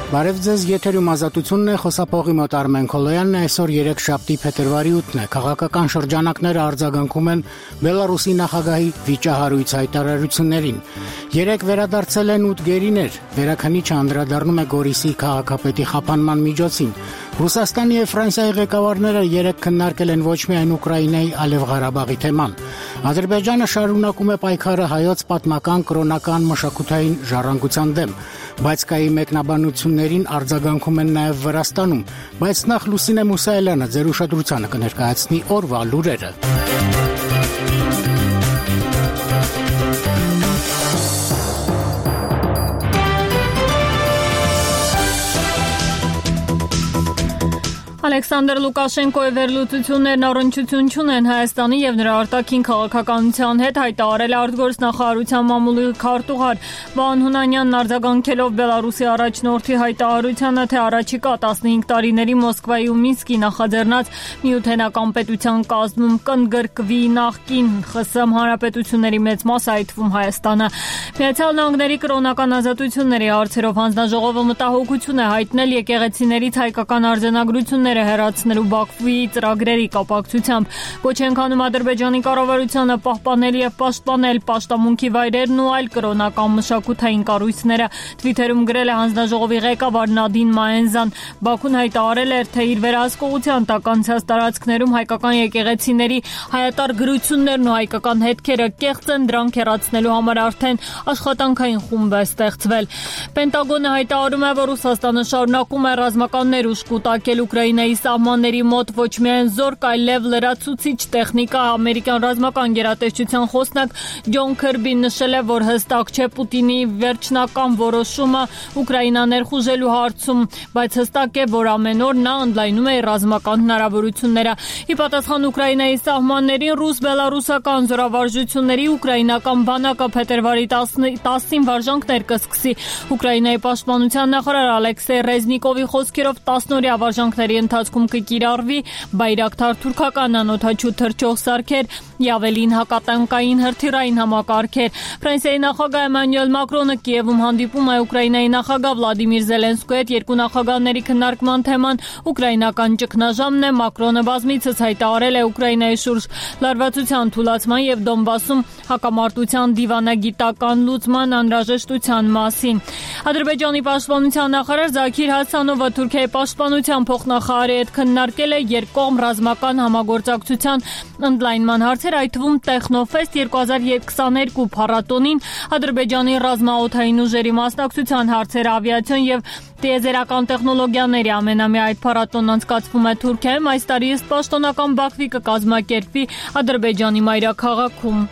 Բարև ձեզ, եթերում ազատությունն է, խոսափողի մոտ Արմեն Քոլոյանն է, այսօր 3 շաբթի փետրվարի 8-ն է։ Քաղաքական շրջանակները արձագանքում են Բելարուսի նախագահի վիճահարույց հայտարարություններին։ 3 վերադարձել են 8 գերիներ, վերաքննիչը անդրադառնում է Գորիսի քաղաքապետի խափանման միջոցին։ Ռուսաստանի եւ Ֆրանսիայի ղեկավարները 3 քննարկել են ոչ միայն Ուկրաինայի, այլև Ղարաբաղի թեման։ Ադրբեջանը շարունակում է պայքարը հայոց պատմական, կրոնական, մշակութային ժառանգության դեմ։ Բայց կայի մեկնաբանություններին արձագանքում են նաև Վրաստանում, բայց նախ Լուսինե Մուսայելյանը ձեր ուշադրությանը կներկայացնի օրվա լուրերը։ Ալեքսանդր Լուկաշենկոյի վերլուծություններն առնչություն չունեն Հայաստանի եւ նրա արտաքին քաղաքականության հետ, հայտարարել է արտգործնախարարության մամուլի քարտուղար Վահան Հունանյանն արձագանքելով Բելարուսի առաջնորդի հայտարարությանը, թե առաջիկա 15 տարիների Մոսկվայի ու Մինսկի նախաձեռնած միութենական պետության կազմում կընդգրկվի նախկին ԽՍՀՄ հանրապետությունների մեծ մասը, այդ թվում Հայաստանը։ Միացյալ Նահանգների կրոնական ազատությունների հարցերով հանձնաժողովը մտահոգություն է հայտնել եկեղեցիներից հայկական արձանագրությունները հեռացնելու Բաքվի ծրագրերի կապակցությամբ։ Կոչ են անում Ադրբեջանի կառավարությանը պահպանել եւ պաշտպանել պաշտամունքի վայրերն ու այլ կրոնական մշակութային կառույցները։ Թվիթերում գրել է հանձնաժողովի ղեկավար Նադին Մայենզան։ Բաքուն հայտարարել էր, թե իր վերահսկողության տակ անցած տարածքներում հայկական եկեղեցիների հայատար գրություններն ու հայկական հետքերը կեղծ են, դրանք հեռացնելու համար արդեն աշխատանքային խումբ է ստեղծվել։ Պենտագոնը հայտարարում է, որ Ռուսաստանը շարունակում է ռազմականներ ուժ կուտակել Ուկրաինայի սահմանների մոտ, ոչ միայն զորք, այլև լրացուցիչ տեխնիկա։ Ամերիկյան ռազմական գերատեսչության խոսնակ Ջոն Քըրբին նշել է, որ հստակ չէ Պուտինի վերջնական որոշումը Ուկրաինա ներխուժելու հարցում, բայց հստակ է, որ ամեն օր նա ընդլայնում է ռազմական հնարավորությունները։ Ի պատասխան Ուկրաինայի սահմաններին ռուս-բելարուսական զորավարժությունների ուկրաինական բանակը փետրվարի 10-ին վարժանքներ կսկսի։ Ուկրաինայի պաշտպանության նախարար Ալեքսեյ Ռեզնիկովի խոսքերով 10-օրյա վարժանքների ընթացքում կկիրառվի բայրակթար թուրքական անօդաչու թռչող սարքեր, Յավելին հակատանկային հրթիռային համակարգեր։ Ֆրանսիայի նախագահ Էմանուել Մակրոնը Կիևում հանդիպում է Ուկրաինայի նախագահ Վլադիմիր Զելենսկուի հետ, երկու նախագահների քննարկման թեման ուկրաինական ճգնաժամն է։ Մակրոնը բազմիցս հայտարարել է Ուկրաինայի շուրջ լարվածության թուլացման եւ Դոնբասում հակամարտության դիվանագիտական լուծման անհրաժեշտության մասին։ Ադրբեջանի պաշտպանության նախարար Զաքիր Հասանովը Թուրքիայի պաշտպանության փոխնախարարի հետ քննարկել է երկկողմ ռազմական համագործակցության ընդլայնման հարցեր, այդ թվում Տեխնոֆեստ 2022 փառատոնին, Ադրբեջանի ռազմաօդային ուժերի մասնակցության հարցեր, ավիացիոն եւ տիեզերական տեխնոլոգիաների ամենամյա այդ փառատոնն անցկացվում է Թուրքիայում, այս տարի ըստ պաշտոնական Բաքվի կկազմակերպվի Ադրբեջանի մայրաքաղաքում։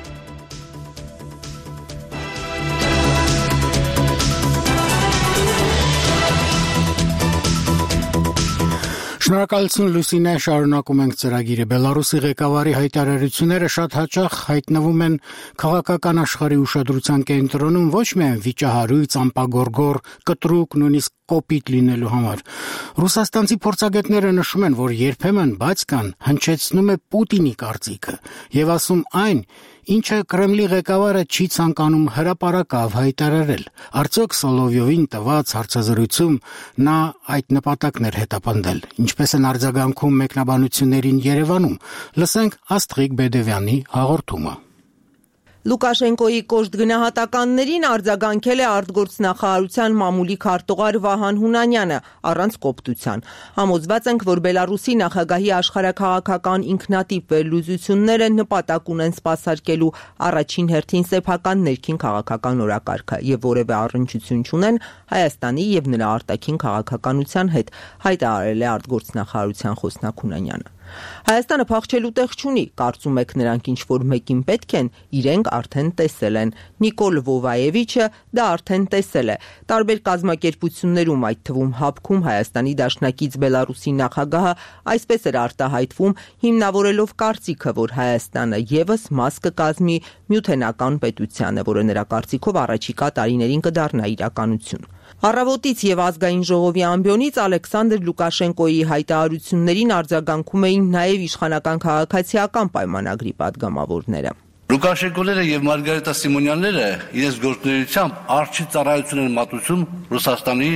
Շնորհակալություն Լուսինե, շարունակում ենք ծրագիրը։ Բելարուսի ղեկավարի հայտարարությունները շատ հաճախ հայտնվում են քաղաքական աշխարհի ուշադրության կենտրոնում ոչ միայն վիճահարույց, ամպագորգոր, կտրուկ, նույնիսկ կոպիտ լինելու համար։ Ռուսաստանցի փորձագետները նշում են, որ երբեմն բացկան հնչեցնում է Պուտինի կարծիքը եւ ասում այն, ինչը Կրեմլի ղեկավարը չի ցանկանում հրապարակավ հայտարարել։ Արդյոք Սոլովյովին տված հարցազրույցում նա այդ նպատակն էր հետապնդել։ Ինչպես են արձագանքում մեկնաբանություններին Երևանում, լսենք Աստղիկ Բեդևյանի հաղորդումը։ Լուկաշենկոյի կոշտ գնահատականներին արձագանքել է արտգործնախարարության մամուլի քարտուղար Վահան Հունանյանը առանց կոպտության։ Համոզված ենք, որ Բելարուսի նախագահի աշխարհաքաղաքական ինքնատիպ վերլուծությունները նպատակ ունեն սպասարկելու առաջին հերթին սեփական ներքին քաղաքական օրակարգը եւ որևէ առնչություն չունեն Հայաստանի եւ նրա արտաքին քաղաքականության հետ, հայտարարել է արտգործնախարարության խոսնակ Հունանյանը։ Հայաստանը փախչելու տեղ չունի, կարծում եք նրանք ինչ-որ մեկին պետք են, իրենք արդեն տեսել են։ Նիկոլ Վովայևիչը դա արդեն տեսել է։ Տարբեր կազմակերպություններում, այդ թվում ՀԱՊԿ-ում Հայաստանի դաշնակից Բելարուսի նախագահը այսպես էր արտահայտվում, հիմնավորելով կարծիքը, որ Հայաստանը եւս մաս կկազմի միութենական պետությանը, որը նրա կարծիքով առաջիկա տարիներին կդառնա իրականություն։ Առավոտից եւ ազգային ժողովի ամբիոնից Ալեքսանդր Լուկաշենկոյի հայտարարություններին արձագանքում էին նաեւ իշխանական քաղաքացիական պայմանագրի պատգամավորները։ Լուկաշենկոները եւ Մարգարիտա Սիմոնյանները իրենց գործունեությամբ արժի ծառայություն են մատուցում Ռուսաստանի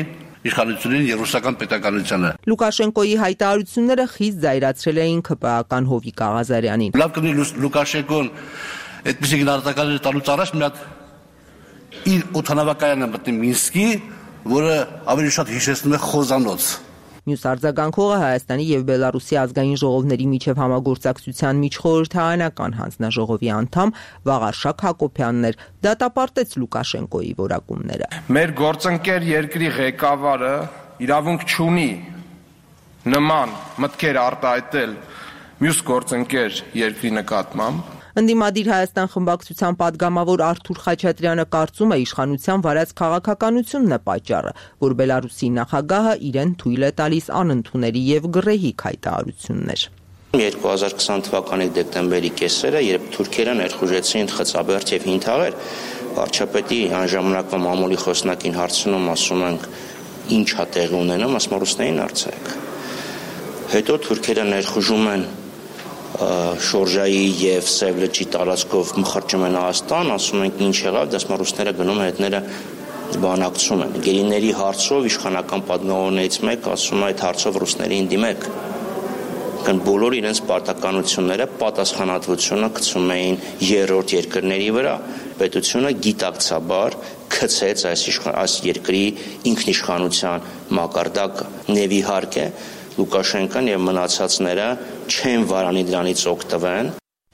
իշխանություններին եւ ռուսական պետականությանը։ Լուկաշենկոյի հայտարարությունները խիստ զայրացրել էին ԿՊԱ-ական Հովիկ Աղազարյանին։ Լավ կլինի Լուկաշենկոն այդպիսի գնահատականներ տալուց առաջ մի հատ իր օդանավակայանը մտնի Մինսկի, որը ավելի շատ հիշեցնում է խոզանոց։ Մյուս արձագանքողը Հայաստանի եւ Բելարուսի ազգային ժողովների միջև համագործակցության միջխորհրդարանական հանձնաժողովի անդամ Վաղարշակ Հակոբյանն էր, դատապարտեց Լուկաշենկոյի որակումները։ Մեր գործընկեր երկրի ղեկավարը իրավունք չունի նման մտքեր արտահայտել մյուս գործընկեր երկրի նկատմամբ։ Ընդդիմադիր Հայաստան խմբակցության падգամավոր Արթուր Խաչատրյանը կարծում է իշխանության վարած քաղաքականությունն է պատճառը, որ Բելարուսի նախագահը իրեն թույլ է տալիս անընդունելի եւ գռեհիկ հայտարարություններ։ 2020 թվականի դեկտեմբերի կեսերը, երբ թուրքերը ներխուժեցին Խծաբերդ եւ Հինթաղեր, վարչապետի անժամանակվա մամուլի խոսնակին հարցնում, ասում ենք, ինչ է տեղի ունենում, ասում ռուսներին արձակ։ Հետո թուրքերը ներխուժում են Շորժայի եւ Սև լճի տարածքով մխրճում են Հայաստան, ասում ենք ինչ եղավ, դասում ռուսները գնում են հետները բանակցում են։ Գերիների հարցով իշխանական падգամավորներից մեկ ասում է այդ հարցով ռուսներին դիմեք։ Կան բոլոր իրենց պարտականությունները, պատասխանատվությունը գցում էին երրորդ երկրների վրա։ Պետությունը գիտակցաբար գցեց այս երկրի ինքնիշխանության մակարդակը։ Եվ իհարկե Լուկաշենկոն եւ մնացածները չեն վարանի դրանից օգտվեն։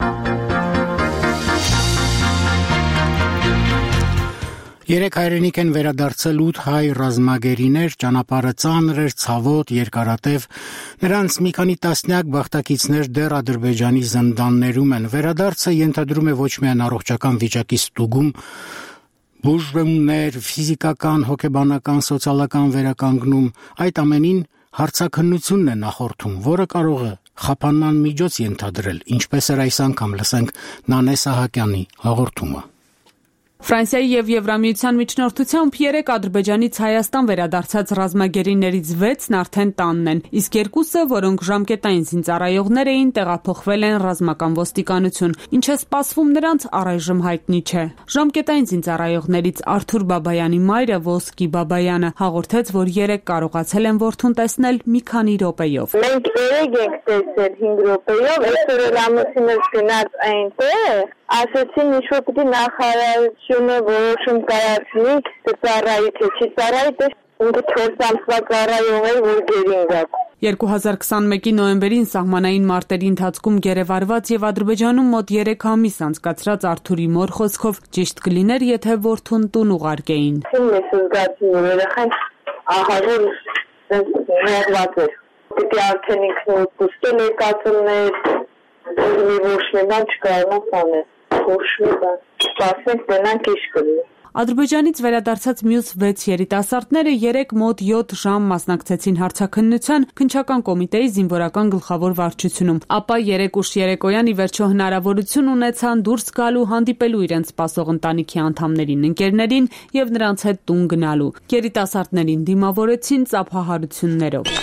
Երեք հայրենիք են վերադարձել 8 հայ ռազմագերիներ, ճանապարհը ծանր էր, ցավոտ, երկարատև։ Նրանց մի քանի տասնյակ բախտակիցներ դեռ Ադրբեջանի զնդաններում են։ Վերադարձը ենթադրում է ոչ միայն առողջական վիճակի ստուգում, բուժումներ, ֆիզիկական, հոգեբանական, սոցիալական վերականգնում, այդ ամենին հարցաքննությունն է նախորդում, որը կարող է խափանման միջոց ենթադրել, ինչպես էր այս անգամ, լսենք Նանե Սահակյանի հաղորդումը։ Ֆրանսիայի եւ Եվրամիության միջնորդությամբ 3 Ադրբեջանից Հայաստան վերադարձած ռազմագերիներից 6-ն արդեն տանն են, իսկ 2-ը, որոնք ժամկետային զինծառայողներ էին, տեղափոխվել են ռազմական ոստիկանություն, ինչը սպասվում նրանց առայժմ հայտնի չէ։ Ժամկետային զինծառայողներից Արթուր Բաբայանի մայրը Ոսկի Բաբայանը հաղորդեց, որ 3 կարողացել են որդուն տեսնել մի քանի րոպեով։ Մենք 3 ենք տեսել 5 րոպեով, այսօր էլ ամուսինս գնաց այնտեղ, ասեցին ինչ-որ պիտի նախարարությունը որոշում կայացնի, ծառայի թե չի ծառայի, դες 4 ամսվա ծառայող էր, որ գերին գա։ 2021-ի նոյեմբերին սահմանային մարտերի ընթացքում գերեվարված եւ Ադրբեջանում մոտ 3 ամիս անցկացրած Արթուրի մոր խոսքով ճիշտ կլիներ, եթե որդուն տուն ուղարկեին։ Ես զգացի, որ երեխան ահավոր ներված էր։ Պիտի արդեն ինքն ուստել է կացումներ, ոչ մի բան չկարողանաց անել։ Սպասենք դենանք ինչ կլինի։ Ադրբեջանից վերադարձած մյուս 6 երիտասարդները 3 մոտ 7 ժամ մասնակցեցին հարցաքննության քննչական կոմիտեի զինվորական գլխավոր վարչությունում, ապա 3 ուշ երեկոյան ի վերջո հնարավորություն ունեցան դուրս գալու, հանդիպելու իրենց սպասող ընտանիքի անդամներին, ընկերներին եւ նրանց հետ տուն գնալու։ Երիտասարդներին դիմավորեցին ծափահարություններով։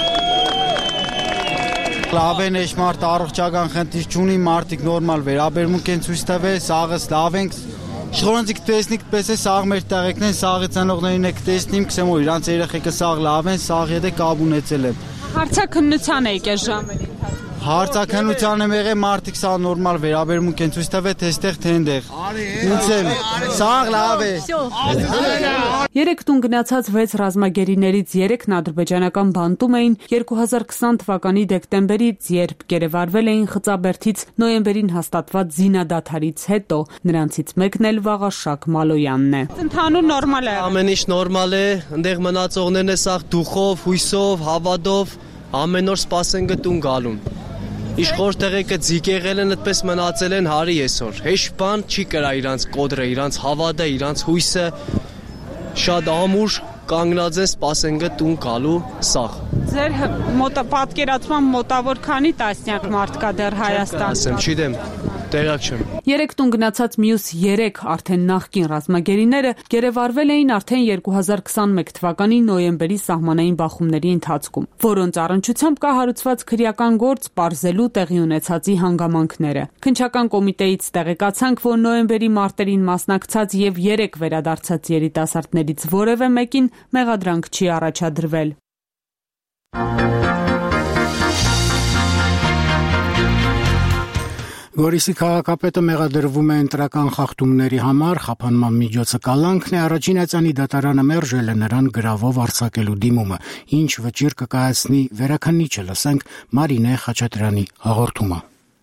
Լավ են էջ մարդ առողջական խնդիր չունի, մարդիկ նորմալ վերաբերմունք են ցույց տվել, սաղս լավ ենք։ Շղոնցիկ տեսնիկ պես է սաղ մեր տեղեկն են, սաղի ցանողներին եք տեսնիմ, քսեմ որ իրանց երեխեքը սաղ լավ են, սաղ եթե կապ ունեցել եմ։ Հարցաքննության եք այս ժամերի ընթացքում։ Հարցաքննության եմ եղել, մարդիկ սաղ նորմալ վերաբերմունք են ցույց տվել, թե այստեղ թե այնտեղ։ Ինչ եմ, սաղ լավ է։ 3 տուն գնացած 6 ռազմագերիներից 3-ն ադրբեջանական բանտում էին 2020 թվականի դեկտեմբերից, երբ գերեվարվել էին Խծաբերդից նոյեմբերին հաստատված զինադադարից հետո։ Նրանցից մեկն էլ Վաղարշակ Մալոյանն է։ Ընդհանուր նորմալ է։ Ամեն ինչ նորմալ է, այնտեղ մնացողներն է սաղ դուխով, հույսով, հավատով, ամեն օր սպասեն գտուն գալուն։ Իշխոր տեղեկը ձիգ եղել են, այդպես մնացել են հարի այսօր։ Հեշտ բան չի կրա իրանց կոդրը, իրանց հավատը, իրանց հույսը։ Շատ ամուր կանգնած են սպասեն գտուն գալու սաղ։ Ձեր պատկերացման մոտավոր քանի տասնյակ մարդ կա դեռ Հայաստանում։ Ասեմ, չգիտեմ, Տեղյակ չեմ։ 3 տուն գնացած մյուս 3 արդեն նախկին ռազմագերիները գերեվարվել էին արդեն 2021 թվականի նոյեմբերի սահմանային բախումների ընթացքում, որոնց առնչությամբ կա հարուցված քրեական գործ պարզելու տեղի ունեցածի հանգամանքները։ Քննչական կոմիտեից տեղեկացանք, որ նոյեմբերի մարտերին մասնակցած եւ 3 վերադարձած երիտասարդներից որևէ մեկին մեղադրանք չի առաջադրվել։ Գորիսի քաղաքապետը մեղադրվում է ընտրական խախտումների համար, խափանման միջոցը կալանքն է, առաջին ածանի դատարանը մերժել է նրան գրավով արձակելու դիմումը, ինչ վճիռ կկայացնի վերաքննիչը, լսենք Մարինե Խաչատրյանի հաղորդումը։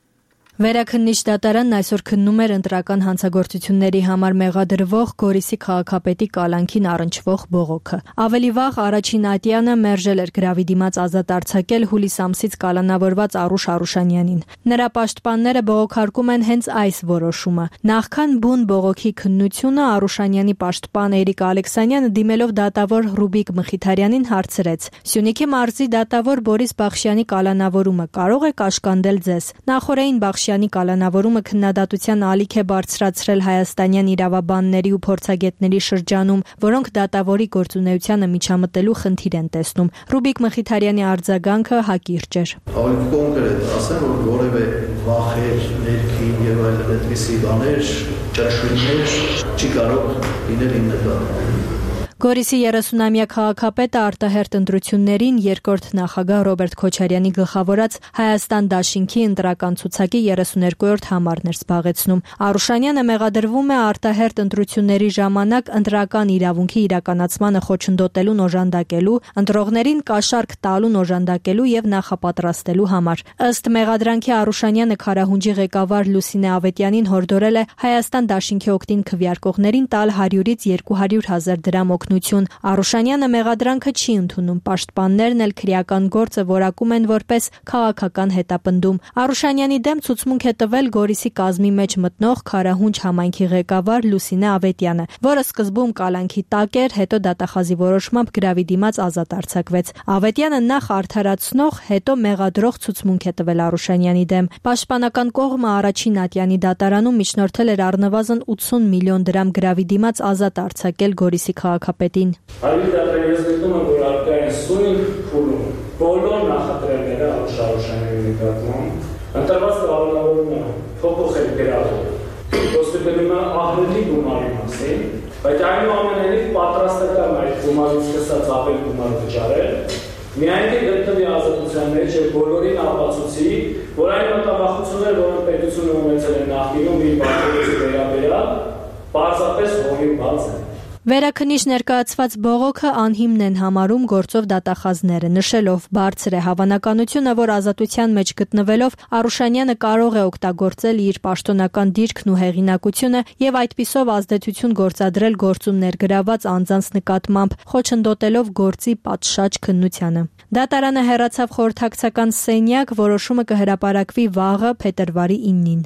Վերաքննիչ դատարանն այսօր քննում էր ընտրական հանցագործությունների համար մեղադրվող Գորիսի քաղաքապետի կալանքին առնչվող բողոքը։ Ավելի վաղ առաջին ատյանը մերժել էր գրավի դիմաց ազատ արձակել հուլիս ամսից կալանավորված Արուշ Արուշանյանին։ Նրա պաշտպանները բողոքարկում են հենց այս որոշումը։ Նախքան բուն բողոքի քննությունը Արուշանյանի պաշտպան Էրիկ Ալեքսանյանը դիմելով դատավոր Ռուբիկ Մխիթարյանին հարցրեց. Սյունիքի մարզի դատավոր Բորիս Բախշյանի կալանավորումը կարող է կաշկանդել ձեզ։ Նախորդին Բախշյանի կալանավորումը քննադատության ալիք է բարձրացրել հայաստանյան իրավաբանների ու փորձագետների շրջանում, որոնք դատավորի գործունեությանը միջամտելու խնդիր են տեսնում։ Ռուբիկ Մխիթարյանի արձագանքը հակիրճ էր։ Ավելի կոնկրետ ասեմ, որ որևէ վախեր, ներքին եւ այլն այդպիսի բաներ, ճաշույններ չի կարող լինել իմ նկատմամբ։ Գորիսի 30-ամյա քաղաքապետը արտահերթ ընտրություններին երկրորդ նախագահ Ռոբերտ Քոչարյանի գլխավորած Հայաստան դաշինքի ընտրական ցուցակի 32-րդ համարն էր զբաղեցնում։ Արուշանյանը մեղադրվում է արտահերթ ընտրությունների ժամանակ ընտրական իրավունքի իրականացմանը խոչընդոտելուն օժանդակելու, ընտրողներին կաշառք տալուն օժանդակելու եւ նախապատրաստելու համար։ Ըստ մեղադրանքի Արուշանյանը Քարահունջի ղեկավար Լուսինե Ավետյանին հորդորել է Հայաստան դաշինքի օգտին քվեարկողներին տալ 100-ից 200,000 դրամ Արուշանյանը մեղադրանքը չի ընդունում, պաշտպաններն էլ քրեական գործը որակում են որպես քաղաքական հետապնդում։ Արուշանյանի դեմ ցուցմունք է տվել Գորիսի կազմի մեջ մտնող Քարահունջ համայնքի ղեկավար Լուսինե Ավետյանը, որը սկզբում կալանքի տակ էր, հետո դատախազի որոշմամբ գրավի դիմաց ազատ արձակվեց։ Ավետյանը նախ արդարացնող, հետո մեղադրող ցուցմունք է տվել Արուշանյանի դեմ։ Պաշտպանական կողմը առաջին ատյանի դատարանում միջնորդել էր առնվազն 80 միլիոն դրամ գրավի դիմաց ազատ արձակել Գորիսի քաղաքապետին։ Այլ դատարանից գտնում եմ, որ արկա են սույն փուլում բոլոր նախադրյալները Արուշանյանի նկատմամբ ընտրված կալանավորումը փոփոխել գրավով։ Խոսում է ահռելի գումարի մասին, բայց այնուամենայնիվ պատրաստական այդ գումարից սկսած ապել գումար վճարել, միայն գտնվի ազատության մեջ եւ բոլորին ապացուցի, որ այն մտավախությունները, որոնք պետությունը ունեցել է նախկինում իր բաժանումից վերաբերյալ, պարզապես հորինված են։ Վերաքննիչ ներկայացված բողոքը անհիմն են համարում գործով դատախազները, նշելով բարձր է հավանականությունը, որ ազատության մեջ գտնվելով Արուշանյանը կարող է օգտագործել իր պաշտոնական դիրքն ու հեղինակությունը եւ այդպիսով ազդեցություն գործադրել գործում ներգրաված անձանց նկատմամբ, խոչընդոտելով գործի պատշաճ քննությանը։ Դատարանը հեռացավ խորհրդակցական սենյակ, որոշումը կհրապարակվի վաղը փետրվարի 9-ին։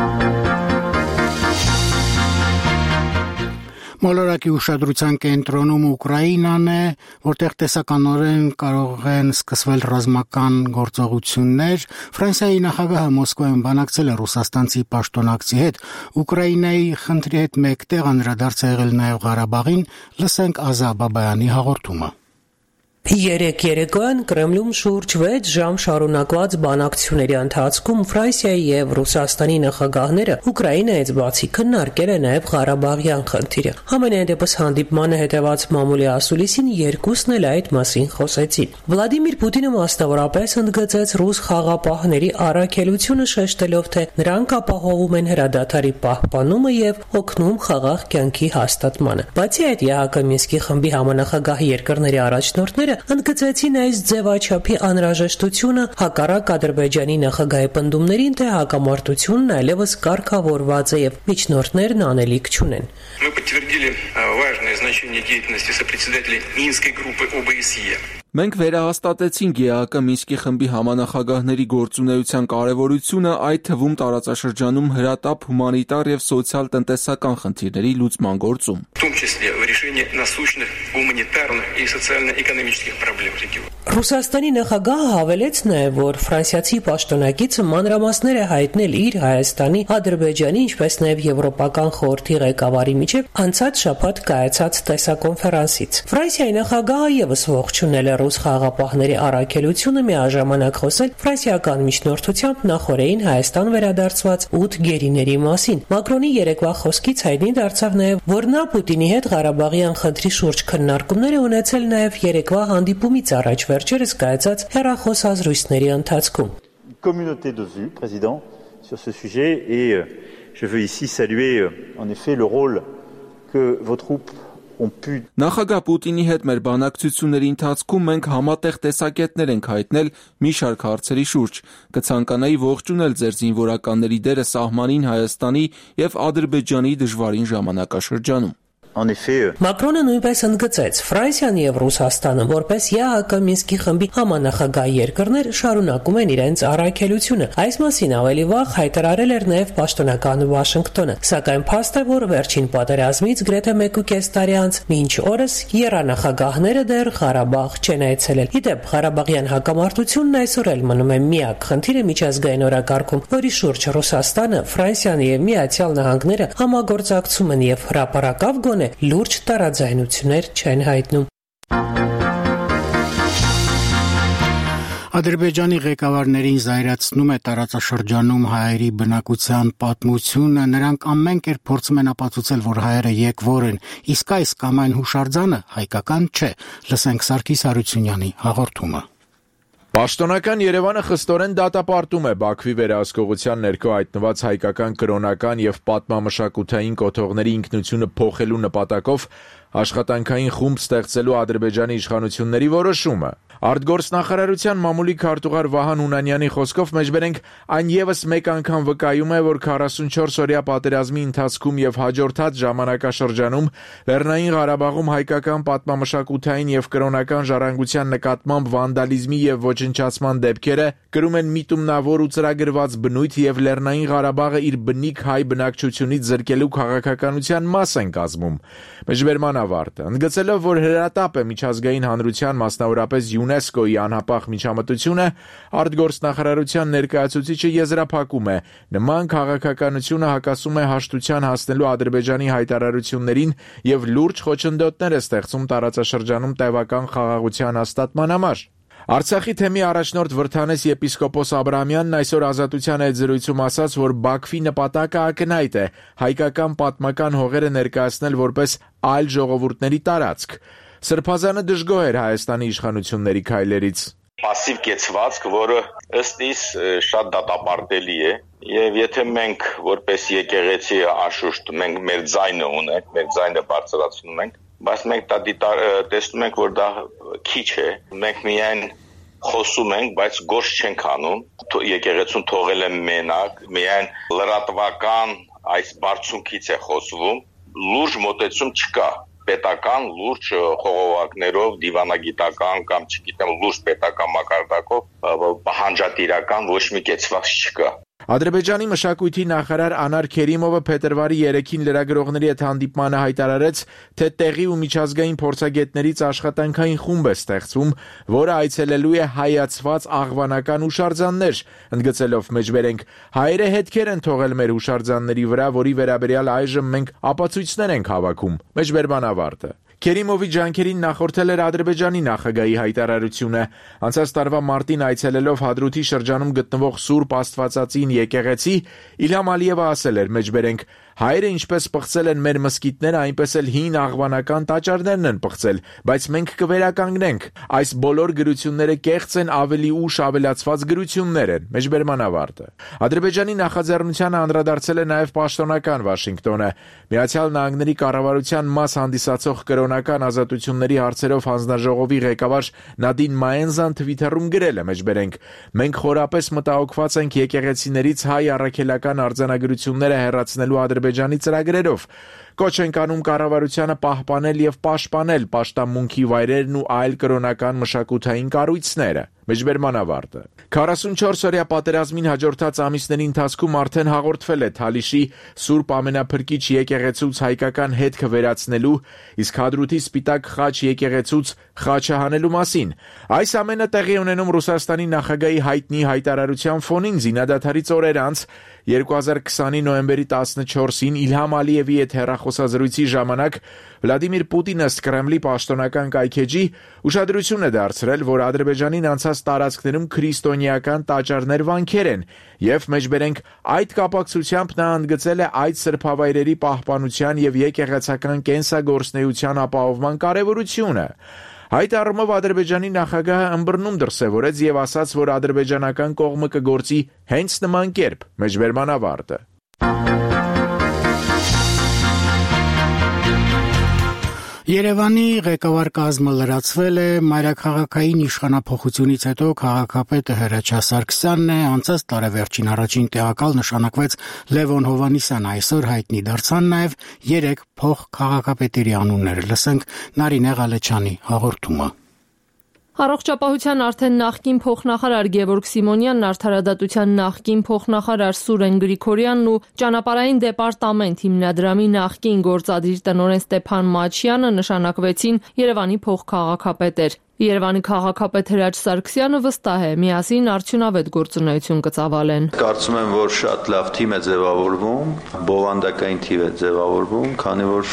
Մոլորակի ուշադրության կենտրոնում Ուկրաինան է, որտեղ տեսականորեն կարող են սկսվել ռազմական գործողություններ։ Ֆրանսիայի նախագահը Մոսկվայում բանակցել է ռուսաստանցի պաշտոնակցի հետ։ Ուկրաինայի խնդրի հետ մեկտեղ անդրադարձ է եղել նաև Ղարաբաղին, լսենք Ազա Բաբայանի հաղորդումը։ Երեկ երեկոյան Կրեմլում շուրջ 6 ժամ շարունակված բանակցությունների ընթացքում Ֆրանսիայի եւ Ռուսաստանի նախագահները Ուկրաինայից բացի քննարկել են նաեւ Ղարաբաղյան խնդիրը։ Համենայն դեպս հանդիպմանը հետևած մամուլի ասուլիսին երկուսն էլ այդ մասին խոսեցին։ Վլադիմիր Պուտինը մասնավորապես ընդգծեց ռուս խաղապահների առաքելությունը, շեշտելով, թե նրանք ապահովում են հրադադարի պահպանումը եւ օգնում խաղաղ կյանքի հաստատմանը։ Բացի այդ, ԵԱՀԿ Մինսկի խմբի համանախագահ երկրների առաջնորդները ընդգծեցին այս ձևաչափի անհրաժեշտությունը հակառակ Ադրբեջանի նախագահի պնդումներին, թե հակամարտությունն այլևս կարգավորված է եւ միջնորդներն անելիք չունեն։ Мы подтвердили важное значение деятельности сопредседателей Минской группы ОБСЕ. Մենք վերահաստատեցինք ԵԱՀԿ Մինսկի խմբի համանախագահների գործունեության կարևորությունը, այդ թվում տարածաշրջանում հրատապ հումանիտար եւ սոցիալ-տնտեսական խնդիրների լուծման գործում, в том числе в решении насущных гуманитарных и социально-экономических проблем региона. Ռուսաստանի նախագահը հավելեց նաև, որ ֆրանսիացի պաշտոնակիցը մանրամասներ է հայտնել իր Հայաստանի, Ադրբեջանի, ինչպես նաև Եվրոպական խորհրդի ղեկավարի միջև անցած շաբաթ կայացած տեսակոնֆերանսից։ Ֆրանսիայի նախագահը եւս ողջունել է ռուս խաղաղապահների առաքելությունը, միաժամանակ խոսել ֆրանսիական միջնորդությամբ նախորդին Հայաստան վերադարձված 8 գերիների մասին։ Մակրոնի երեկվա խոսքից հայտնի դարձավ նաև, որ նա Պուտինի հետ Ղարաբաղյան խնդրի շուրջ քննարկումներ է ունեցել նաև երեկվա հանդիպումից առաջ վերջերս կայացած հեռախոսազրույցների ընթացքում։ Communauté de vues, président, sur ce sujet et je veux ici saluer en effet le rôle que vos troupes ont pu. Նախագահ Պուտինի հետ մեր բանակցությունների ընթացքում մենք համատեղ տեսակետներ ենք հայտնել մի շարք հարցերի շուրջ։ Կցանկանայի ողջունել ձեր զինվորականների դերը սահմանին Հայաստանի եւ Ադրբեջանի դժվարին ժամանակաշրջանում։ Մակրոնը նույնպես ընդգծեց Ֆրանսիան եւ Ռուսաստանը, որպես ԵԱՀԿ Մինսկի խմբի համանախագահ երկրներ, շարունակում են իրենց առաքելությունը։ Այս մասին ավելի վաղ հայտարարել էր նաեւ պաշտոնական Վաշինգտոնը, սակայն փաստ է, որ վերջին պատերազմից գրեթե 1.5 տարի անց մինչ օրս եռանախագահները դեռ Ղարաբաղ չեն այցելել։ Իդեպ Ղարաբաղյան հակամարտությունն այսօր էլ մնում է միակ խնդիրը միջազգային օրակարգում, որի շուրջ Ռուսաստանը, Ֆրանսիան եւ Միացյալ Նահանգները համագործակցում են եւ հրապարակավ գոնե լուրջ տարաձայնություններ չեն հայտնում։ Ադրբեջանի ղեկավարներին զայրացնում է տարածաշրջանում հայերի բնակության պատմությունը, նրանք ամեն կերպ փորձում են ապացուցել, որ հայերը եկվոր են, իսկ այս կամ այն հուշարձանը հայկական չէ։ Լսենք Սարգիս Հարությունյանի հաղորդումը։ Պաշտոնական Երևանը խստորեն դատապարտում է Բաքվի վերահսկողության ներքո հայտնված հայկական կրոնական եւ պատմամշակութային կոթողների ինքնությունը փոխելու նպատակով աշխատանքային խումբ ստեղծելու Ադրբեջանի իշխանությունների որոշումը։ Արտգործնախարարության մամուլի քարտուղար Վահան Հունանյանի խոսքով մեջբերենք այն եւս մեկ անգամ վկայում է, որ 44-օրյա պատերազմի ընթացքում եւ հաջորդած ժամանակաշրջանում Լեռնային Ղարաբաղում հայկական պատմամշակութային եւ կրոնական ժառանգության նկատմամբ վանդալիզմի եւ ոչնչացման դեպքերը կրում են միտումնավոր ու ծրագրված բնույթ եւ Լեռնային Ղարաբաղը իր բնիկ հայ բնակչությունից զրկելու քաղաքականության մաս են կազմում։ Մեջբերման ավարտը ընդգծելով, որ հրատապ է միջազգային հանրության, մասնավորապես ՅՈՒՆԵՍԿՕ-ի անհապաղ միջամտությունը, արտգործնախարարության ներկայացուցիչը եզրափակում է, նման քաղաքականությունը հակասում է հաշտության հասնելու Ադրբեջանի հայտարարություններին եւ լուրջ խոչընդոտներ է ստեղծում տարածաշրջանում տևական խաղաղության հաստատման համար։ Արցախի թեմի առաջնորդ Վրդանես եպիսկոպոս Աբրահամյանն այսօր Ազատության հետ զրույցում ասաց, որ Բաքվի նպատակը ակնհայտ է հայկական պատմական հողերը ներկայացնել որպես այլ ժողովուրդների տարածք։ Սրբազանը դժգոհ էր Հայաստանի իշխանությունների քայլերից։ Պասիվ կեցվածք, որը ըստ իս շատ դատապարտելի է, եւ եթե մենք որպես եկեղեցի անշուշտ մենք մեր ձայնը ունենք, մեր ձայնը բարձրացնում ենք, բայց մենք դա տեսնում ենք, որ դա քիչ է, մենք միայն խոսում ենք, բայց գործ չենք անում, եկեղեցուն թողել են մենակ, միայն լրատվական այս բարձունքից է խոսվում, լուրջ մոտեցում չկա, պետական լուրջ խողովակներով, դիվանագիտական կամ չգիտեմ լուրջ պետական մակարդակով պահանջատիրական ոչ մի կեցված չկա։ Ադրբեջանի մշակույթի նախարար Անար Քերիմովը փետրվարի 3-ին լրագրողների հետ հանդիպմանը հայտարարեց, թե տեղի ու միջազգային փորձագետներից աշխատանքային խումբ է ստեղծվում, որը այցելելու է հայացված աղվանական հուշարձաններ, ընդգծելով մեջբերենք հայերը հետքեր են թողել մեր հուշարձանների վրա, որի վերաբերյալ այժմ մենք ապացույցներ ենք հավաքում։ Մեջբերման ավարտը։ Քերիմովի ջանքերին նախորդել էր Ադրբեջանի նախագահի հայտարարությունը։ Անցած տարվա մարտին այցելելով Հադրութի շրջանում գտնվող Սուրբ Աստվածածին եկեղեցի, Իլհամ Ալիևը ասել էր մեջբերենք. հայերը ինչպես պղծել են մեր մզկիթները, այնպես էլ հին աղվանական տաճարներն են պղծել, բայց մենք կվերականգնենք։ Այս բոլոր գրությունները կեղծ են, ավելի ուշ ավելացված գրություններ են։ Մեջբերման ավարտը։ Ադրբեջանի նախաձեռնությանը անդրադարձել է նաև պաշտոնական Վաշինգտոնը։ Միացյալ Նահանգների կառավարության մաս հանդիսացող կրոնական ազատությունների հարցերով հանձնաժողովի ղեկավար Նադին Մայենզան Թվիթերում գրել է մեջբերենք. մենք խորապես մտահոգված ենք եկեղեցիներից հայ առաքելական արձանագրությունները հեռացնելու Ադրբեջանի ծրագրերով։ Կոչ ենք անում կառավարությանը պահպանել եւ պաշտպանել պաշտամունքի վայրերն ու այլ կրոնական մշակութային կառույցները։ Մեջբերմանավարտը 44-օրյա պատերազմին հաջորդած ամիսների ընթացքում արդեն հաղորդվել է Թալիշի Սուրբ Ամենափրկիչ եկեղեցուց հայկական հետքը վերացնելու, իսկ Հադրութի Սպիտակ խաչ եկեղեցուց խաչը հանելու մասին։ Այս ամենը տեղի ունենում Ռուսաստանի նախագահի հայտնի հայտարարության ֆոնին զինադադարից օրեր անց 2020-ի նոյեմբերի 14-ին Իլհամ Ալիևի հետ հեռախոսազրույցի ժամանակ Վլադիմիր Պուտինը Կրեմլի պաշտոնական կայքեջի ուշադրություն է դարձրել, որ Ադրբեջանին անցած տարածքներում քրիստոնեական տաճարներ վանքեր են, եւ մեջբերենք այդ կապակցությամբ նա ընդգծել է այդ սրբավայրերի պահպանության եւ եկեղեցական կենսագործնեության ապահովման կարեւորությունը։ Այդ առումով Ադրբեջանի նախագահը ըմբռնում դրսևորեց եւ ասաց, որ ադրբեջանական կողմը կգործի հենց նման կերպ։ Մեջբերման ավարտը։ Երևանի ղեկավար կազմը լրացվել է, մայրաքաղաքային իշխանափոխությունից հետո քաղաքապետը Հրաչյա Սարգսյանն է, անցած տարեվերջին առաջին տեղակալ նշանակվեց Լևոն Հովհաննիսյանը, այսօր հայտնի դարձան նաև 3 փոխքաղաքապետերի անունները, լսենք Նարինե Ղալեչյանի հաղորդումը։ Առողջապահության արդեն նախկին փոխնախարար Գևորգ Սիմոնյանն, արդարադատության նախկին փոխնախարար Սուրեն Գրիգորյանն ու ճանապարհային դեպարտամենտ հիմնադրամի նախկին գործադիր տնօրեն Ստեփան Մաչյանը նշանակվեցին Երևանի փոխքաղաքապետեր։ Երևանի քաղաքապետ Հրաչ Սարգսյանը վստահ է, միասին արդյունավետ գործունեություն կծավալեն։ Կարծում եմ, որ շատ լավ թիմ է ձևավորվում, բովանդակային թիվ է ձևավորվում, քանի որ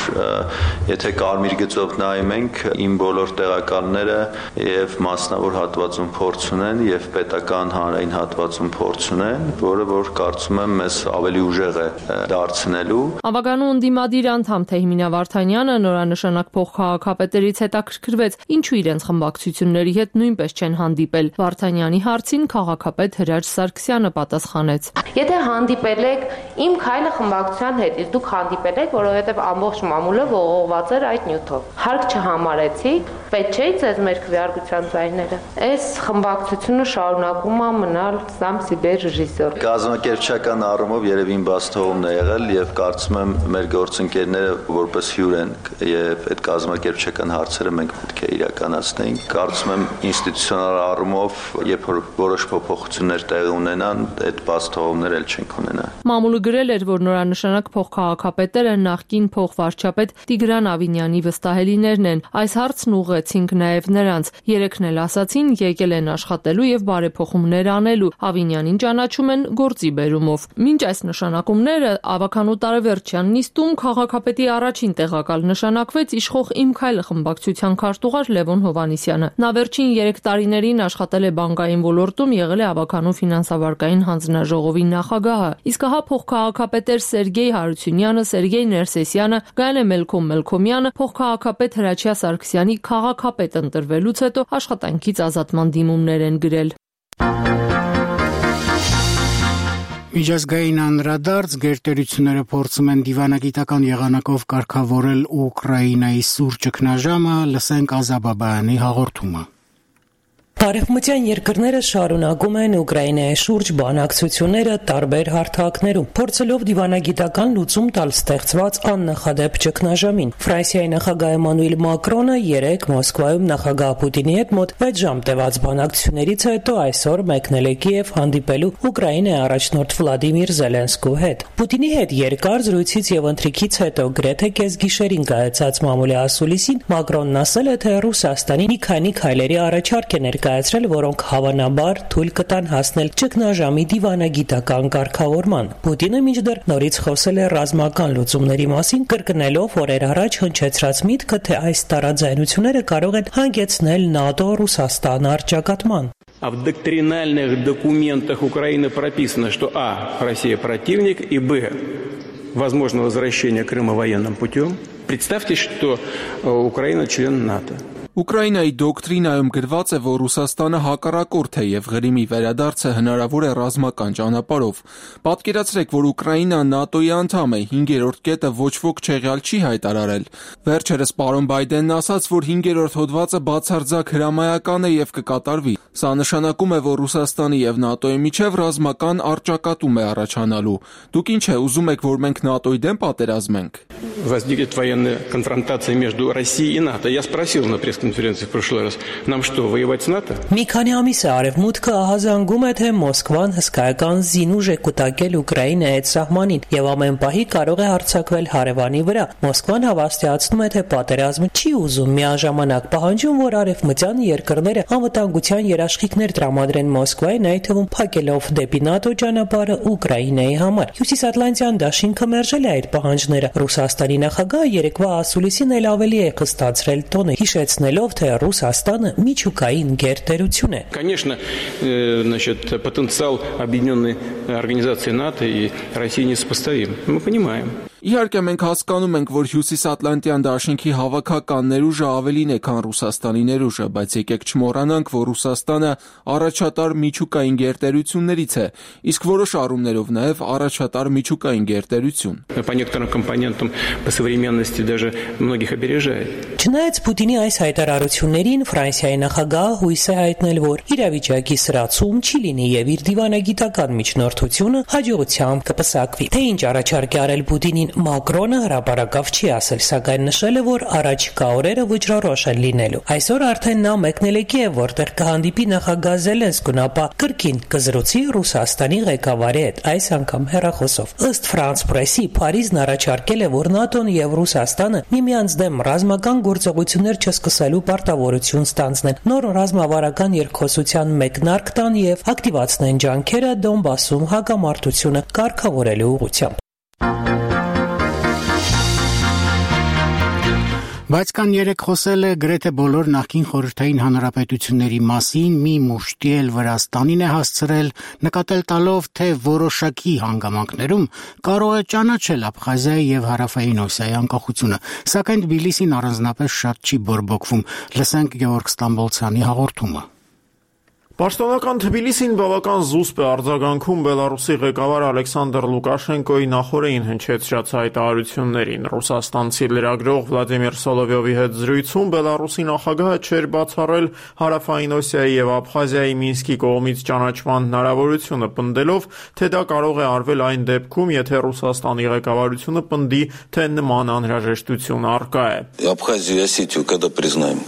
եթե կարմիր գծով նայում ենք, իմ բոլոր տեղակալները եւ մասնավոր հատվածում փորձ ունեն եւ պետական հանրային հատվածում փորձ ունեն, որը որ կարծում եմ մեզ ավելի ուժեղ է դարձնելու։ Ավագանու ընդդիմադիր անդամ Թեհմինա Վարդանյանը նորանշանակ փոխքաղաքապետերից հետաքրքրվեց, ինչու իրենց խմբակցությունների հետ նույնպես չեն հանդիպել։ Վարդանյանի հարցին քաղաքապետ Հրաչ Սարգսյանը պատասխանեց. Եթե հանդիպել եք իմ քայլը խմբակցության հետ, իսկ դուք հանդիպել եք, որովհետև ամբողջ մամուլը ողողված էր այդ նյութով։ Հարկ չհամարեցիք, պետք չէ ձեզ մեր քվեարկության ձայները։ Այս խմբակցությունը շարունակում է մնալ սամ Սիբեր ռեժիսոր։ Կազմակերպչական առումով երևի իմ բաց թողումն է եղել եւ կարծում եմ մեր գործընկերները որպես հյուր են եւ այդ կազմակերպչական հարցերը մենք պետք է իրականացնենք։ Կարծում եմ ինստիտուցիոնալ առումով, երբ որ որոշ փոփոխություններ տեղի ունենան, այդ բաց թողումներ էլ չենք ունենա։ Մամուլը գրել էր, որ նորանշանակ փոխքաղաքապետերը նախկին փոխվարչապետ Տիգրան Ավինյանի վստահելիներն են։ Այս հարցն ուղղեցինք նաև նրանց։ Երեքն էլ ասացին, եկել են աշխատելու եւ բարեփոխումներ անելու։ Ավինյանին ճանաչում են գործի բերումով։ Մինչ այս նշանակումները ավականու տարեվերջյան նիստում քաղաքապետի առաջին տեղակալ նշանակվեց իշխող Իմ քայլը խմբակցության քարտուղար Լևոն Հովհաննիսյանը։ Նա վերջին 3 տարիներին աշխատել է բանկային ոլորտում, եղել է ավականու ֆինանսավարկային հանձնաժողովի նախագահը։ Իսկ հա փոխքաղաքապետեր Սերգեյ Հարությունյանը, Սերգեյ Ներսեսյանը, Գայանե Մելքոմ-Մելքոմյանը փոխքաղաքապետ Հրաչյա Սարգսյանի քաղաքապետ ընտրվելուց հետո աշխատանքից ազատման դիմումներ են գրել։ Միջազգային անդրադարձ գերտերությունները փորձում են դիվանագիտական եղանակով կարգավորել Ուկրաինայի սուր ճգնաժամը, լսենք Ազաբաբայանի հաղորդումը։ Արևմտյան երկրները շարունակում են Ուկրաինայի շուրջ բանակցությունները տարբեր հարթակներում, փորձելով դիվանագիտական լուծում տալ ստեղծված աննախադեպ ճգնաժամին։ Ֆրանսիայի նախագահ Էմանուել Մակրոնը 3 Մոսկվայում նախագահ Պուտինի հետ մոտ 6 ժամ տևած բանակցություններից հետո այսօր մեկնել է Կիև հանդիպելու Ուկրաինայի առաջնորդ Վլադիմիր Զելենսկու հետ։ Պուտինի հետ երկար զրույցից եւ ընթրիքից հետո գրեթե կեսգիշերին կայացած մամուլի ասուլիսին Մակրոնն ասել է, թե Ռուսաստանի մի քանի քայլերի առաջարկ է ներկայացրել, որոնք հավանաբար թույլ կտան հասնել ճգնաժամի դիվանագիտական կարգավորման։ Պուտինը մինչդեռ նորից խոսել է ռազմական луծումների մասին, կրկնելով օրեր առաջ հնչեցրած միտքը, թե այս տարաձայնությունները կարող են հանգեցնել ՆԱՏՕ-Ռուսաստան առճակատման։ А в доктринальных документах Украины прописано, что А. Россия противник, и Б. Возможно возвращение Крыма военным путем. Представьте, что Украина член НАТО. Ուկրաինայի դոկտրինայում գրված է, որ Ռուսաստանը հակառակորդ է եւ Ղրիմի վերադարձը հնարավոր է ռազմական ճանապարհով։ Պատկերացրեք, որ Ուկրաինան ՆԱՏՕ-ի անդամ է, 5-րդ կետը ոչ ոք չեղյալ չի հայտարարել։ Վերջերս պարոն Բայդենն ասաց, որ 5-րդ հոդվածը բացարձակ հրամայական է եւ կկատարվի։ Սա նշանակում է, որ Ռուսաստանի եւ ՆԱՏՕ-ի միջև ռազմական առճակատում է առաջանալու։ Դուք ինչ է ուզում եք, որ մենք ՆԱՏՕ-ի դեմ պատերազմենք։ Возникнет военная конфронтация между Россией и НАТО. Я спросил на пресс-конференции в прошлый раз, нам что, воевать с НАТО? Մի քանի ամիս է Արևմուտքը ահազանգում է, թե Մոսկվան հսկայական զինուժ է կուտակել Ուկրաինայի հետ սահմանին եւ ամեն պահի կարող է հարձակվել հարևանի վրա։ Մոսկվան հավաստիացնում է, թե պատերազմը չի ուզում, միաժամանակ պահանջում, որ արևմտյան երկրները անվտանգության երաշխիքներ տրամադրեն Մոսկվային, այդ թվում փակելով դեպի ՆԱՏՕ ճանապարհը Ուկրաինայի համար։ Հյուսիսատլանտյան դաշինքը մերժել է այդ пահանջները։ Ռուսաստանի նախագահը երեկվա ասուլիսին էլ ավելի է խստացրել տոնը, հիշեցնելով, թե Ռուսաստանը միջուկային գերտերություն է։ Конечно, значит, потенциал объединенной организации НАТО и России несопоставим. Мы понимаем. Իհարկե մենք հասկանում ենք, որ Հյուսիսատլանտյան դաշինքի հավաքական ներուժը ավելին է, քան Ռուսաստանի ներուժը, բայց եկեք չմոռանանք, որ Ռուսաստանը առաջատար միջուկային գերտերություններից է, իսկ որոշ առումներով նաև առաջատար միջուկային գերտերություն։ По некоторым компонентам по современности даже многих опережает. Չնայած Պուտինի այս հայտարարություններին Ֆրանսիայի նախագահը հույս է հայտնել, որ իրավիճակի սրացում չի լինի եւ իր դիվանագիտական միջնորդությունը հաջողությամբ կպսակվի։ Թե ինչ առաջարկ է արել Պուտինին Մակրոնը հրապարակավ չի ասել, սակայն նշել է, որ առաջիկա օրերը վճռորոշ են լինելու։ Այսօր արդեն նա մեկնել է Կիև, որտեղ կհանդիպի նախագահ Զելենսկուն, ապա կրկին կզրուցի Ռուսաստանի ղեկավարի հետ, այս անգամ հեռախոսով։ Ըստ Ֆրանս Պրեսի, Փարիզն առաջարկել է, որ ՆԱՏՕ-ն եւ Ռուսաստանը միմյանց դեմ ռազմական գործողություններ չսկսելու պարտավորություն ստանձնեն, նոր ռազմավարական երկխոսության մեկնարկ տան եւ ակտիվացնեն ջանքերը Դոնբասում հակամարտությունը կարգավորելու ուղղությամբ։ Բայց կան երեք խոսել է գրեթե բոլոր նախկին խորհրդային հանրապետությունների մասին, մի մուշտի էլ Վրաստանին է հասցրել, նկատել տալով, թե որոշակի հանգամանքներում կարող է ճանաչել Աբխազիայի եւ Հարավային Օսիայի անկախությունը, սակայն Թբիլիսին առանձնապես շատ չի բորբոքվում։ Լսենք Գեորգ Ստամբոլցյանի հաղորդումը։ Պաշտոնական Թբիլիսին բավական զուսպ է արձագանքում Բելարուսի ղեկավար Ալեքսանդր Լուկաշենկոյի նախորդին հնչեցրած հայտարարություններին։ Ռուսաստանցի լրագրող Վլադիմիր Սոլովյովի հետ զրույցում Բելարուսի նախագահը չէր բացառել Հարավային Օսիայի եւ Աբխազիայի Մինսկի կողմից ճանաչման հնարավորությունը, պնդելով, թե դա կարող է արվել այն դեպքում, եթե Ռուսաստանի ղեկավարությունը պնդի, թե նման անհրաժեշտություն առկա է։ Абхазию и Осетию когда признаем?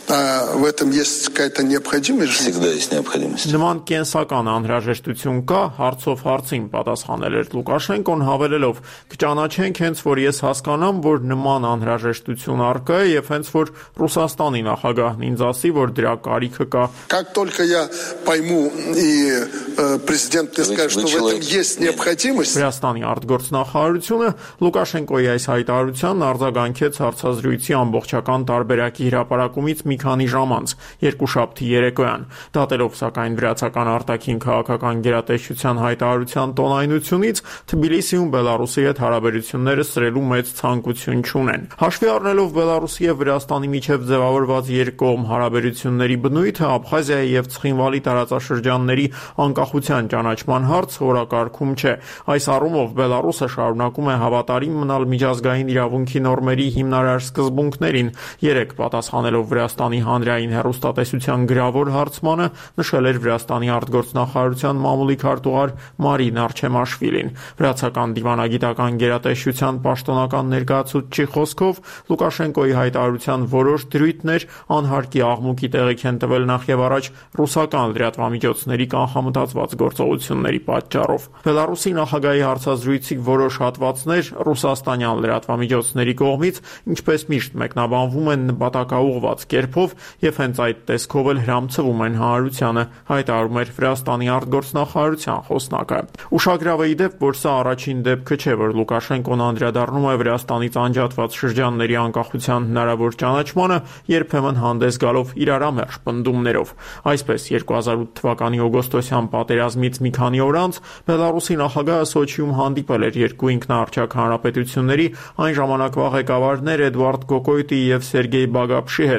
В этом есть какая-то необходимость? Всегда есть необходимость. Նման կենսական անհրաժեշտություն կա, հարցով հարցին պատասխանել էր Լուկաշենկոն, հավելելով. «Կճանաչենք հենց որ ես հասկանամ, որ նման անհրաժեշտություն առկա է եւ հենց որ Ռուսաստանի նախագահն ինձ ասի, որ դրա կարիքը կա»։ Как только я пойму и президент мне скажет, что в этом есть необходимость. Վրաստանի արտգործնախարարությունը Լուկաշենկոյի այս հայտարարությանն արձագանքեց հարցազրույցի ամբողջական տարբերակի հրապարակումից մի քանի ժամ անց, երկուշաբթի երեկոյան, դատելով սակայն վրացական արտաքին քաղաքական գերատեսչության հայտարարության տոնայնությունից Թբիլիսիում Բելարուսի հետ հարաբերությունները սրելու մեծ ցանկություն չունեն։ Հաշվի առնելով Բելարուսի եւ Վրաստանի միջև ձևավորված երկկողմ հարաբերությունների բնույթը, Աբխազիայի եւ Ցխինվալի տարածաշրջանների անկախության ճանաչման հարց օրակարգում չէ։ Այս առումով Բելարուսը շարունակում է հավատարիմ մնալ միջազգային իրավունքի նորմերի հիմնարար սկզբունքներին, երեք պատասխանելով Վրաստանի հանրային հեռուստատեսության գրավոր հարցմանը, նշել էր Վրաստանի արտգործնախարարության մամուլի քարտուղար Մարին Արչեմաշվիլին։ Վրացական դիվանագիտական գերատեսչության պաշտոնական ներկայացուցչի խոսքով Լուկաշենկոյի հայտարարության որոշ դրույթներ անհարկի աղմուկի տեղիք են տվել նախ եւ առաջ ռուսական լրատվամիջոցների կանխամտածված գործողությունների պատճառով։ Բելարուսի նախագահի հարցազրույցի որոշ հատվածներ ռուսաստանյան լրատվամիջոցների կողմից, ինչպես միշտ մեկնաբանվում են նպատակաուղղված կերպով եւ հենց այդ տեսքով էլ հրամցվում են հանրությանը, հայտարարում էր Վրաստանի արտգործնախարարության խոսնակը։ Ուշագրավ է իդեպ, որ սա առաջին դեպքը չէ, որ Լուկաշենկոն անդրադառնում է Վրաստանից անջատված շրջանների անկախության հնարավոր ճանաչմանը, երբեմն հանդես գալով իրարամերժ պնդումներով։ Այսպես 2008 թվականի օգոստոսյան պատերազմից մի քանի օր անց Բելարուսի նախագահը Սոչիում հանդիպել էր երկու ինքնաառճակ հանրապետությունների այն ժամանակվա ղեկավարներ Էդվարդ Կոկոյտի եւ Սերգեյ Բագապշի հետ, հայտարարելով,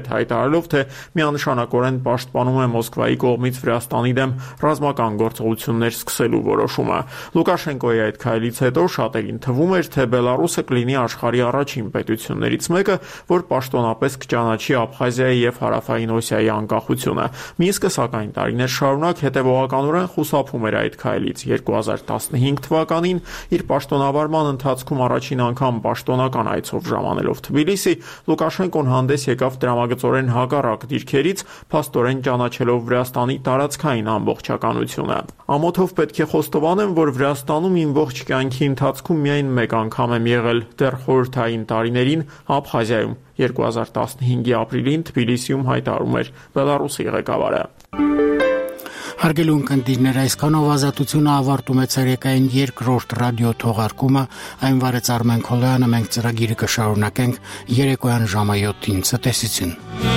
հայտարարելով, թե միանշանակորեն պաշտպանում է Մոսկվայի կողմից Վրաստանի դեմ ռազմական գործողություններ սկսելու որոշումը։ Լուկաշենկոյի այդ քայլից հետո շատերին թվում էր, թե Բելարուսը կլինի աշխարհի առաջին պետություններից մեկը, որ պաշտոնապես կճանաչի Աբխազիայի եւ Հարավային Օսիայի անկախությունը։ Մինսկը, սակայն, տարիներ շարունակ հետևողականորեն խուսափում էր այդ քայլից։ 2015 թվականին իր պաշտոնավարման ընթացքում առաջին անգամ պաշտոնական այցով ժամանելով Թբիլիսի, Լուկաշենկոն հանդես եկավ տրամագծորեն հակառակ դիրքերից, փաստորեն ճանաչելով Վրաստանի տարածքային ամբողջականությունը։ Ամոթով պետք է խոստովանեմ, որ Վրաստանում իմ ողջ կյանքի ընթացքում միայն մեկ անգամ եմ եղել, դեռ խորհրդային տարիներին Աբխազիայում 2015-ի ապրիլին Թբիլիսիում հայտարարում էր Բելարուսի ղեկավարը։ Հարգելի ունկնդիրներ, այսքանով ազատությունը ավարտում է ցերեկային երկրորդ ռադիո թողարկումը, այն վարեց Արմեն Քոլոյանը, մենք ծրագիրը կշարունակենք երեկոյան ժամը 7-ին։ Ցտեսություն։